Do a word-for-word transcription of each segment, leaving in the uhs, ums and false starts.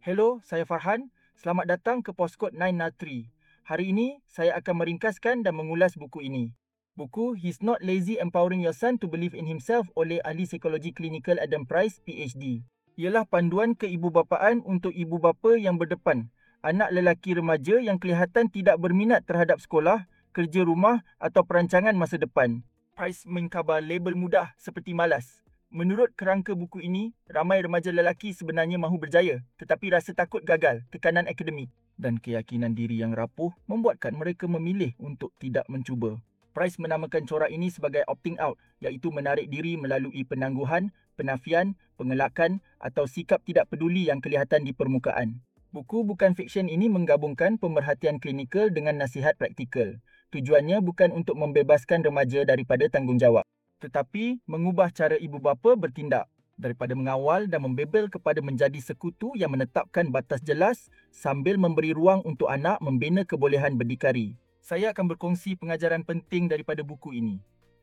Hello, saya Farhan. Selamat datang ke Poskod sembilan Natri. Hari ini, saya akan meringkaskan dan mengulas buku ini. Buku He's Not Lazy Empowering Your Son to Believe in Himself oleh ahli psikologi klinikal Adam Price, P H D. Ialah panduan keibubapaan untuk ibu bapa yang berdepan, anak lelaki remaja yang kelihatan tidak berminat terhadap sekolah, kerja rumah atau perancangan masa depan. Price mengkabar label mudah seperti malas. Menurut kerangka buku ini, ramai remaja lelaki sebenarnya mahu berjaya tetapi rasa takut gagal, tekanan akademik dan keyakinan diri yang rapuh membuatkan mereka memilih untuk tidak mencuba. Price menamakan corak ini sebagai opting out, iaitu menarik diri melalui penangguhan, penafian, pengelakan atau sikap tidak peduli yang kelihatan di permukaan. Buku bukan fiksyen ini menggabungkan pemerhatian klinikal dengan nasihat praktikal. Tujuannya bukan untuk membebaskan remaja daripada tanggungjawab, tetapi mengubah cara ibu bapa bertindak daripada mengawal dan membebel kepada menjadi sekutu yang menetapkan batas jelas sambil memberi ruang untuk anak membina kebolehan berdikari. Saya akan berkongsi pengajaran penting daripada buku ini.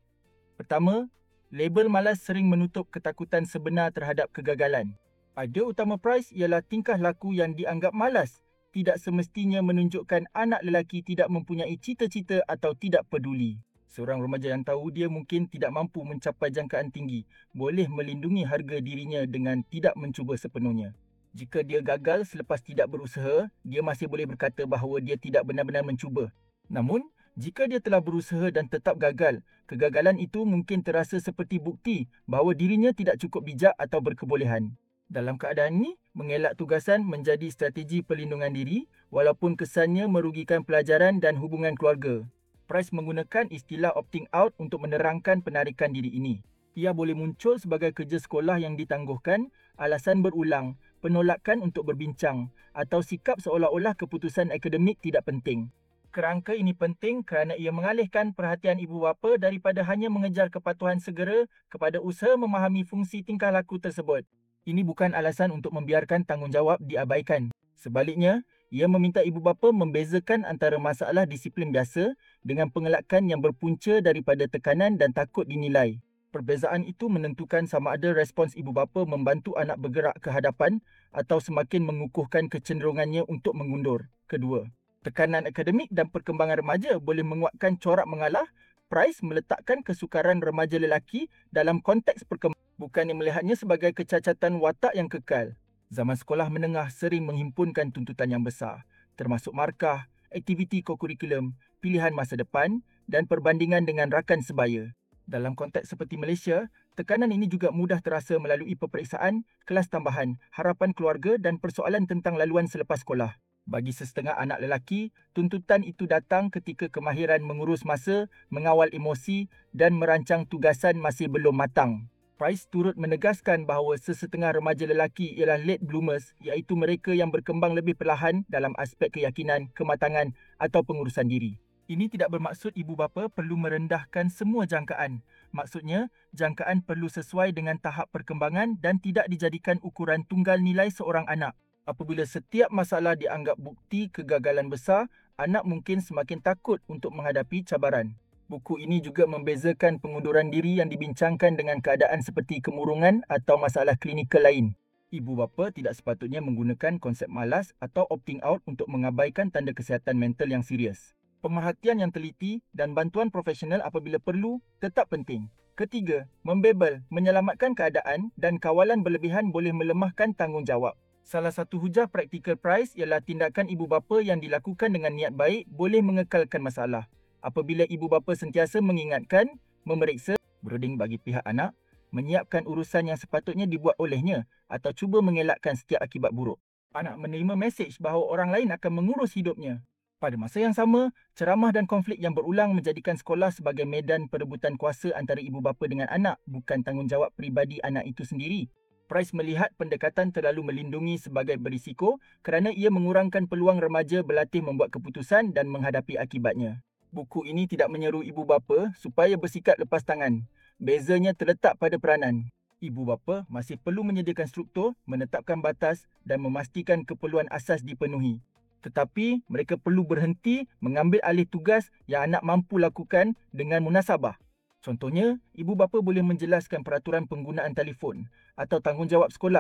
Pertama, label malas sering menutup ketakutan sebenar terhadap kegagalan. Pada utama Price ialah tingkah laku yang dianggap malas tidak semestinya menunjukkan anak lelaki tidak mempunyai cita-cita atau tidak peduli. Seorang remaja yang tahu dia mungkin tidak mampu mencapai jangkaan tinggi boleh melindungi harga dirinya dengan tidak mencuba sepenuhnya. Jika dia gagal selepas tidak berusaha, dia masih boleh berkata bahawa dia tidak benar-benar mencuba. Namun, jika dia telah berusaha dan tetap gagal, kegagalan itu mungkin terasa seperti bukti bahawa dirinya tidak cukup bijak atau berkebolehan. Dalam keadaan ini, mengelak tugasan menjadi strategi perlindungan diri walaupun kesannya merugikan pelajaran dan hubungan keluarga. Price menggunakan istilah opting out untuk menerangkan penarikan diri ini. Ia boleh muncul sebagai kerja sekolah yang ditangguhkan, alasan berulang, penolakan untuk berbincang atau sikap seolah-olah keputusan akademik tidak penting. Kerangka ini penting kerana ia mengalihkan perhatian ibu bapa daripada hanya mengejar kepatuhan segera kepada usaha memahami fungsi tingkah laku tersebut. Ini bukan alasan untuk membiarkan tanggungjawab diabaikan. Sebaliknya, ia meminta ibu bapa membezakan antara masalah disiplin biasa dengan pengelakan yang berpunca daripada tekanan dan takut dinilai. Perbezaan itu menentukan sama ada respons ibu bapa membantu anak bergerak ke hadapan atau semakin mengukuhkan kecenderungannya untuk mengundur. Kedua, tekanan akademik dan perkembangan remaja boleh menguatkan corak mengalah. Price meletakkan kesukaran remaja lelaki dalam konteks perkembangan, bukannya melihatnya sebagai kecacatan watak yang kekal. Zaman sekolah menengah sering menghimpunkan tuntutan yang besar, termasuk markah, aktiviti kokurikulum, pilihan masa depan dan perbandingan dengan rakan sebaya. Dalam konteks seperti Malaysia, tekanan ini juga mudah terasa melalui peperiksaan, kelas tambahan, harapan keluarga dan persoalan tentang laluan selepas sekolah. Bagi sesetengah anak lelaki, tuntutan itu datang ketika kemahiran mengurus masa, mengawal emosi dan merancang tugasan masih belum matang. Price turut menegaskan bahawa sesetengah remaja lelaki ialah late bloomers, iaitu mereka yang berkembang lebih perlahan dalam aspek keyakinan, kematangan atau pengurusan diri. Ini tidak bermaksud ibu bapa perlu merendahkan semua jangkaan. Maksudnya, jangkaan perlu sesuai dengan tahap perkembangan dan tidak dijadikan ukuran tunggal nilai seorang anak. Apabila setiap masalah dianggap bukti kegagalan besar, anak mungkin semakin takut untuk menghadapi cabaran. Buku ini juga membezakan pengunduran diri yang dibincangkan dengan keadaan seperti kemurungan atau masalah klinikal lain. Ibu bapa tidak sepatutnya menggunakan konsep malas atau opting out untuk mengabaikan tanda kesihatan mental yang serius. Pemerhatian yang teliti dan bantuan profesional apabila perlu tetap penting. Ketiga, membebel, menyelamatkan keadaan dan kawalan berlebihan boleh melemahkan tanggungjawab. Salah satu hujah praktikal Price ialah tindakan ibu bapa yang dilakukan dengan niat baik boleh mengekalkan masalah. Apabila ibu bapa sentiasa mengingatkan, memeriksa, broding bagi pihak anak, menyiapkan urusan yang sepatutnya dibuat olehnya atau cuba mengelakkan setiap akibat buruk. Anak menerima mesej bahawa orang lain akan mengurus hidupnya. Pada masa yang sama, ceramah dan konflik yang berulang menjadikan sekolah sebagai medan perebutan kuasa antara ibu bapa dengan anak, bukan tanggungjawab peribadi anak itu sendiri. Price melihat pendekatan terlalu melindungi sebagai berisiko kerana ia mengurangkan peluang remaja berlatih membuat keputusan dan menghadapi akibatnya. Buku ini tidak menyeru ibu bapa supaya bersikap lepas tangan. Bezanya terletak pada peranan. Ibu bapa masih perlu menyediakan struktur, menetapkan batas dan memastikan keperluan asas dipenuhi. Tetapi mereka perlu berhenti mengambil alih tugas yang anak mampu lakukan dengan munasabah. Contohnya, ibu bapa boleh menjelaskan peraturan penggunaan telefon atau tanggungjawab sekolah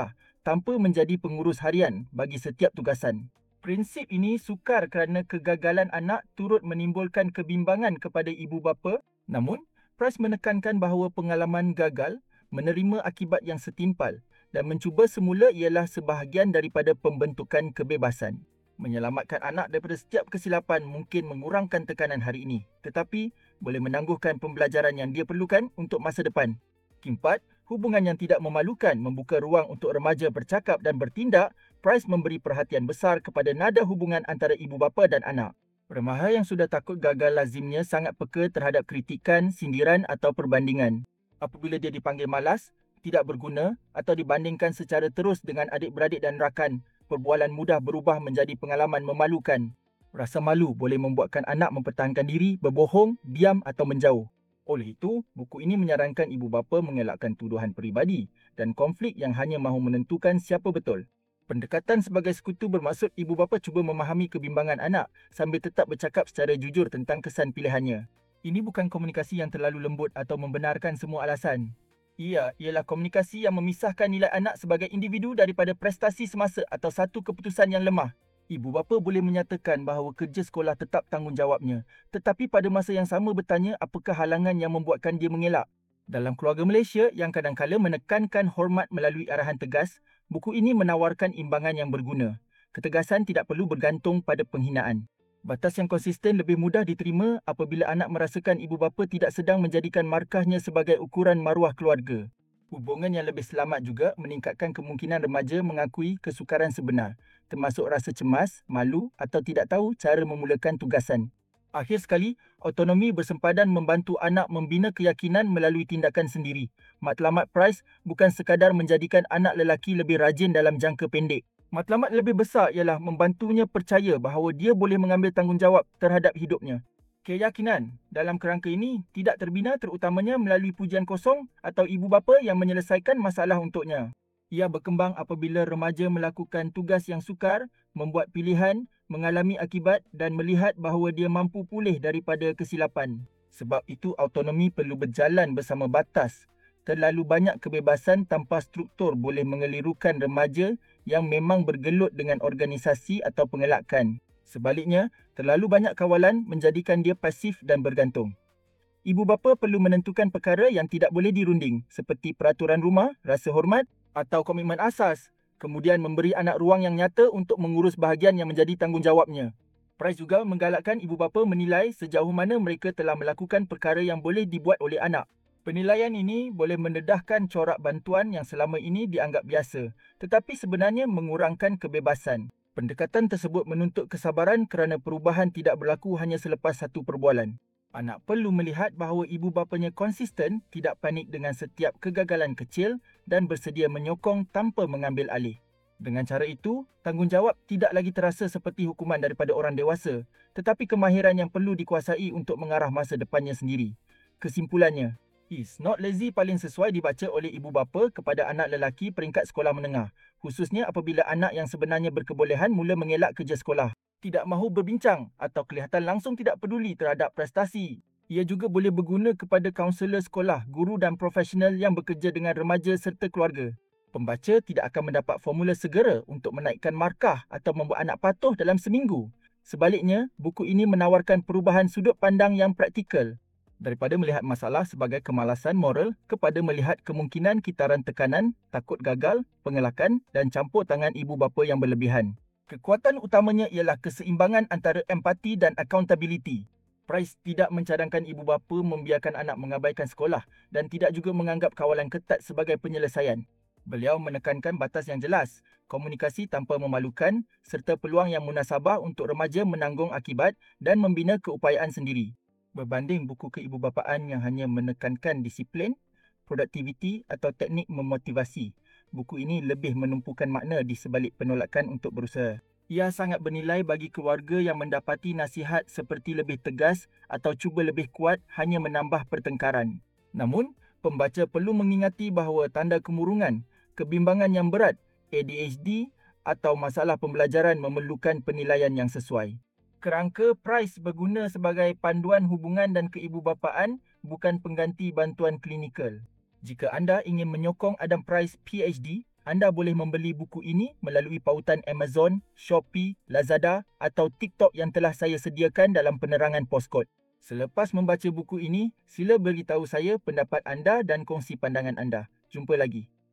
tanpa menjadi pengurus harian bagi setiap tugasan. Prinsip ini sukar kerana kegagalan anak turut menimbulkan kebimbangan kepada ibu bapa. Namun, Price menekankan bahawa pengalaman gagal menerima akibat yang setimpal dan mencuba semula ialah sebahagian daripada pembentukan kebebasan. Menyelamatkan anak daripada setiap kesilapan mungkin mengurangkan tekanan hari ini, tetapi boleh menangguhkan pembelajaran yang dia perlukan untuk masa depan. Keempat, hubungan yang tidak memalukan membuka ruang untuk remaja bercakap dan bertindak. Price memberi perhatian besar kepada nada hubungan antara ibu bapa dan anak. Remaja yang sudah takut gagal lazimnya sangat peka terhadap kritikan, sindiran atau perbandingan. Apabila dia dipanggil malas, tidak berguna atau dibandingkan secara terus dengan adik-beradik dan rakan, perbualan mudah berubah menjadi pengalaman memalukan. Rasa malu boleh membuatkan anak mempertahankan diri, berbohong, diam atau menjauh. Oleh itu, buku ini menyarankan ibu bapa mengelakkan tuduhan peribadi dan konflik yang hanya mahu menentukan siapa betul. Pendekatan sebagai sekutu bermaksud ibu bapa cuba memahami kebimbangan anak sambil tetap bercakap secara jujur tentang kesan pilihannya. Ini bukan komunikasi yang terlalu lembut atau membenarkan semua alasan. Ia ialah komunikasi yang memisahkan nilai anak sebagai individu daripada prestasi semasa atau satu keputusan yang lemah. Ibu bapa boleh menyatakan bahawa kerja sekolah tetap tanggungjawabnya, tetapi pada masa yang sama bertanya apakah halangan yang membuatkan dia mengelak. Dalam keluarga Malaysia yang kadang-kala menekankan hormat melalui arahan tegas, buku ini menawarkan imbangan yang berguna. Ketegasan tidak perlu bergantung pada penghinaan. Batas yang konsisten lebih mudah diterima apabila anak merasakan ibu bapa tidak sedang menjadikan markahnya sebagai ukuran maruah keluarga. Hubungan yang lebih selamat juga meningkatkan kemungkinan remaja mengakui kesukaran sebenar, termasuk rasa cemas, malu atau tidak tahu cara memulakan tugasan. Akhir sekali, autonomi bersempadan membantu anak membina keyakinan melalui tindakan sendiri. Matlamat Price bukan sekadar menjadikan anak lelaki lebih rajin dalam jangka pendek. Matlamat lebih besar ialah membantunya percaya bahawa dia boleh mengambil tanggungjawab terhadap hidupnya. Keyakinan dalam kerangka ini tidak terbina terutamanya melalui pujian kosong atau ibu bapa yang menyelesaikan masalah untuknya. Ia berkembang apabila remaja melakukan tugas yang sukar, membuat pilihan, mengalami akibat dan melihat bahawa dia mampu pulih daripada kesilapan. Sebab itu autonomi perlu berjalan bersama batas. Terlalu banyak kebebasan tanpa struktur boleh mengelirukan remaja yang memang bergelut dengan organisasi atau pengelakan. Sebaliknya, terlalu banyak kawalan menjadikan dia pasif dan bergantung. Ibu bapa perlu menentukan perkara yang tidak boleh dirunding seperti peraturan rumah, rasa hormat atau komitmen asas, kemudian memberi anak ruang yang nyata untuk mengurus bahagian yang menjadi tanggungjawabnya. Price juga menggalakkan ibu bapa menilai sejauh mana mereka telah melakukan perkara yang boleh dibuat oleh anak. Penilaian ini boleh mendedahkan corak bantuan yang selama ini dianggap biasa, tetapi sebenarnya mengurangkan kebebasan. Pendekatan tersebut menuntut kesabaran kerana perubahan tidak berlaku hanya selepas satu perbualan. Anak perlu melihat bahawa ibu bapanya konsisten, tidak panik dengan setiap kegagalan kecil dan bersedia menyokong tanpa mengambil alih. Dengan cara itu, tanggungjawab tidak lagi terasa seperti hukuman daripada orang dewasa, tetapi kemahiran yang perlu dikuasai untuk mengarah masa depannya sendiri. Kesimpulannya, He's Not Lazy paling sesuai dibaca oleh ibu bapa kepada anak lelaki peringkat sekolah menengah, khususnya apabila anak yang sebenarnya berkebolehan mula mengelak kerja sekolah, tidak mahu berbincang atau kelihatan langsung tidak peduli terhadap prestasi. Ia juga boleh berguna kepada kaunselor sekolah, guru dan profesional yang bekerja dengan remaja serta keluarga. Pembaca tidak akan mendapat formula segera untuk menaikkan markah atau membuat anak patuh dalam seminggu. Sebaliknya, buku ini menawarkan perubahan sudut pandang yang praktikal. Daripada melihat masalah sebagai kemalasan moral kepada melihat kemungkinan kitaran tekanan, takut gagal, pengelakan dan campur tangan ibu bapa yang berlebihan. Kekuatan utamanya ialah keseimbangan antara empati dan accountability. Price tidak mencadangkan ibu bapa membiarkan anak mengabaikan sekolah dan tidak juga menganggap kawalan ketat sebagai penyelesaian. Beliau menekankan batas yang jelas, komunikasi tanpa memalukan serta peluang yang munasabah untuk remaja menanggung akibat dan membina keupayaan sendiri. Berbanding buku keibubapaan yang hanya menekankan disiplin, produktiviti atau teknik memotivasi, buku ini lebih menumpukan makna di sebalik penolakan untuk berusaha. Ia sangat bernilai bagi keluarga yang mendapati nasihat seperti lebih tegas atau cuba lebih kuat hanya menambah pertengkaran. Namun, pembaca perlu mengingati bahawa tanda kemurungan, kebimbangan yang berat, A D H D atau masalah pembelajaran memerlukan penilaian yang sesuai. Kerangka Price berguna sebagai panduan hubungan dan keibubapaan, bukan pengganti bantuan klinikal. Jika anda ingin menyokong Adam Price P H D, Anda boleh membeli buku ini melalui pautan Amazon, Shopee, Lazada atau TikTok yang telah saya sediakan dalam penerangan Postkod. Selepas membaca buku ini, sila beritahu saya pendapat anda dan kongsi pandangan anda. Jumpa lagi.